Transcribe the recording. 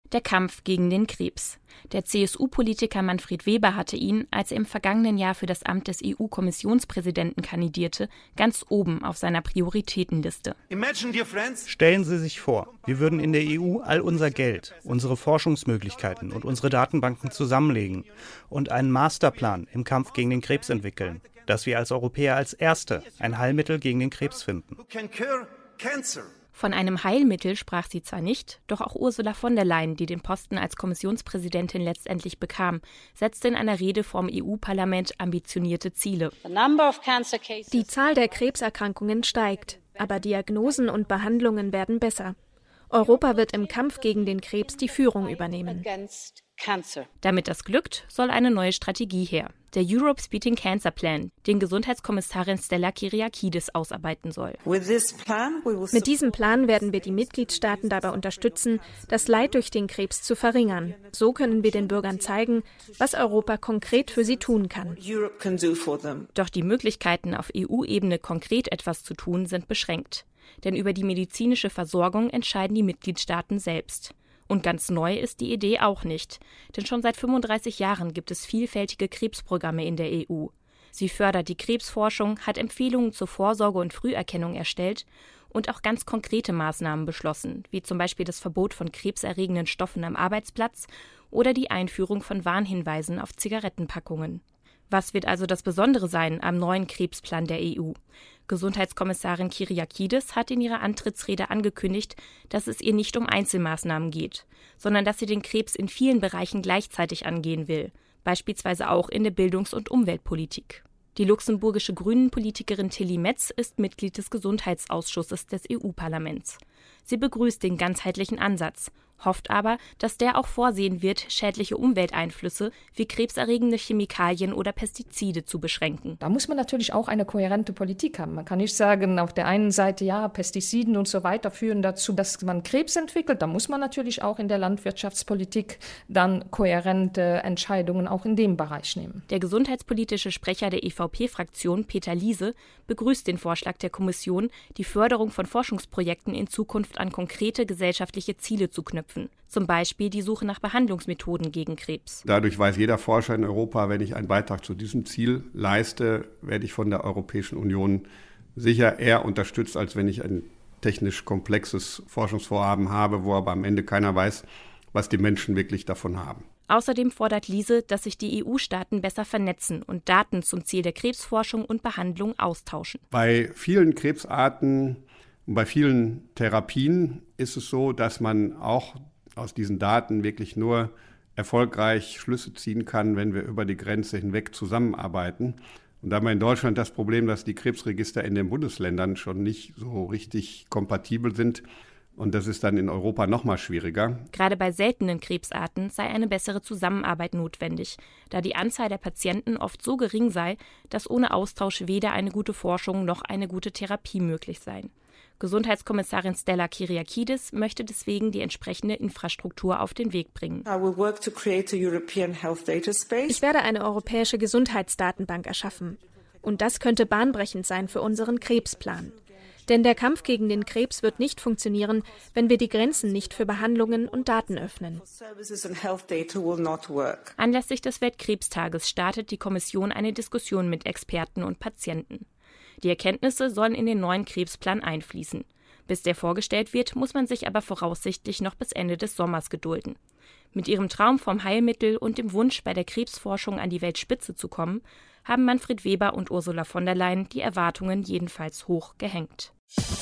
Der Kampf gegen den Krebs. Der CSU-Politiker Manfred Weber hatte ihn, als er im vergangenen Jahr für das Amt des EU-Kommissionspräsidenten kandidierte, ganz oben auf seiner Prioritätenliste. Stellen Sie sich vor, wir würden in der EU all unser Geld, unsere Forschungsmöglichkeiten und unsere Datenbanken zusammenlegen und einen Masterplan im Kampf gegen den Krebs entwickeln, dass wir als Europäer als Erste ein Heilmittel gegen den Krebs finden. Von einem Heilmittel sprach sie zwar nicht, doch auch Ursula von der Leyen, die den Posten als Kommissionspräsidentin letztendlich bekam, setzte in einer Rede vorm EU-Parlament ambitionierte Ziele. Die Zahl der Krebserkrankungen steigt, aber Diagnosen und Behandlungen werden besser. Europa wird im Kampf gegen den Krebs die Führung übernehmen. Damit das glückt, soll eine neue Strategie her. Der Europe's Beating Cancer Plan, den Gesundheitskommissarin Stella Kyriakides ausarbeiten soll. Mit diesem Plan werden wir die Mitgliedstaaten dabei unterstützen, das Leid durch den Krebs zu verringern. So können wir den Bürgern zeigen, was Europa konkret für sie tun kann. Doch die Möglichkeiten, auf EU-Ebene konkret etwas zu tun, sind beschränkt. Denn über die medizinische Versorgung entscheiden die Mitgliedstaaten selbst. Und ganz neu ist die Idee auch nicht, denn schon seit 35 Jahren gibt es vielfältige Krebsprogramme in der EU. Sie fördert die Krebsforschung, hat Empfehlungen zur Vorsorge und Früherkennung erstellt und auch ganz konkrete Maßnahmen beschlossen, wie zum Beispiel das Verbot von krebserregenden Stoffen am Arbeitsplatz oder die Einführung von Warnhinweisen auf Zigarettenpackungen. Was wird also das Besondere sein am neuen Krebsplan der EU? Gesundheitskommissarin Kyriakides hat in ihrer Antrittsrede angekündigt, dass es ihr nicht um Einzelmaßnahmen geht, sondern dass sie den Krebs in vielen Bereichen gleichzeitig angehen will, beispielsweise auch in der Bildungs- und Umweltpolitik. Die luxemburgische Grünen-Politikerin Tilly Metz ist Mitglied des Gesundheitsausschusses des EU-Parlaments. Sie begrüßt den ganzheitlichen Ansatz, hofft aber, dass der auch vorsehen wird, schädliche Umwelteinflüsse wie krebserregende Chemikalien oder Pestizide zu beschränken. Da muss man natürlich auch eine kohärente Politik haben. Man kann nicht sagen, auf der einen Seite, ja, Pestiziden und so weiter führen dazu, dass man Krebs entwickelt. Da muss man natürlich auch in der Landwirtschaftspolitik dann kohärente Entscheidungen auch in dem Bereich nehmen. Der gesundheitspolitische Sprecher der EVP-Fraktion, Peter Liese, begrüßt den Vorschlag der Kommission, die Förderung von Forschungsprojekten in Zukunft an konkrete gesellschaftliche Ziele zu knüpfen. Zum Beispiel die Suche nach Behandlungsmethoden gegen Krebs. Dadurch weiß jeder Forscher in Europa, wenn ich einen Beitrag zu diesem Ziel leiste, werde ich von der Europäischen Union sicher eher unterstützt, als wenn ich ein technisch komplexes Forschungsvorhaben habe, wo aber am Ende keiner weiß, was die Menschen wirklich davon haben. Außerdem fordert Liese, dass sich die EU-Staaten besser vernetzen und Daten zum Ziel der Krebsforschung und Behandlung austauschen. Bei vielen Krebsarten und bei vielen Therapien ist es so, dass man auch aus diesen Daten wirklich nur erfolgreich Schlüsse ziehen kann, wenn wir über die Grenze hinweg zusammenarbeiten. Und da haben wir in Deutschland das Problem, dass die Krebsregister in den Bundesländern schon nicht so richtig kompatibel sind. Und das ist dann in Europa noch mal schwieriger. Gerade bei seltenen Krebsarten sei eine bessere Zusammenarbeit notwendig, da die Anzahl der Patienten oft so gering sei, dass ohne Austausch weder eine gute Forschung noch eine gute Therapie möglich sei. Gesundheitskommissarin Stella Kyriakides möchte deswegen die entsprechende Infrastruktur auf den Weg bringen. Ich werde eine europäische Gesundheitsdatenbank erschaffen. Und das könnte bahnbrechend sein für unseren Krebsplan. Denn der Kampf gegen den Krebs wird nicht funktionieren, wenn wir die Grenzen nicht für Behandlungen und Daten öffnen. Anlässlich des Weltkrebstages startet die Kommission eine Diskussion mit Experten und Patienten. Die Erkenntnisse sollen in den neuen Krebsplan einfließen. Bis der vorgestellt wird, muss man sich aber voraussichtlich noch bis Ende des Sommers gedulden. Mit ihrem Traum vom Heilmittel und dem Wunsch, bei der Krebsforschung an die Weltspitze zu kommen, haben Manfred Weber und Ursula von der Leyen die Erwartungen jedenfalls hoch gehängt.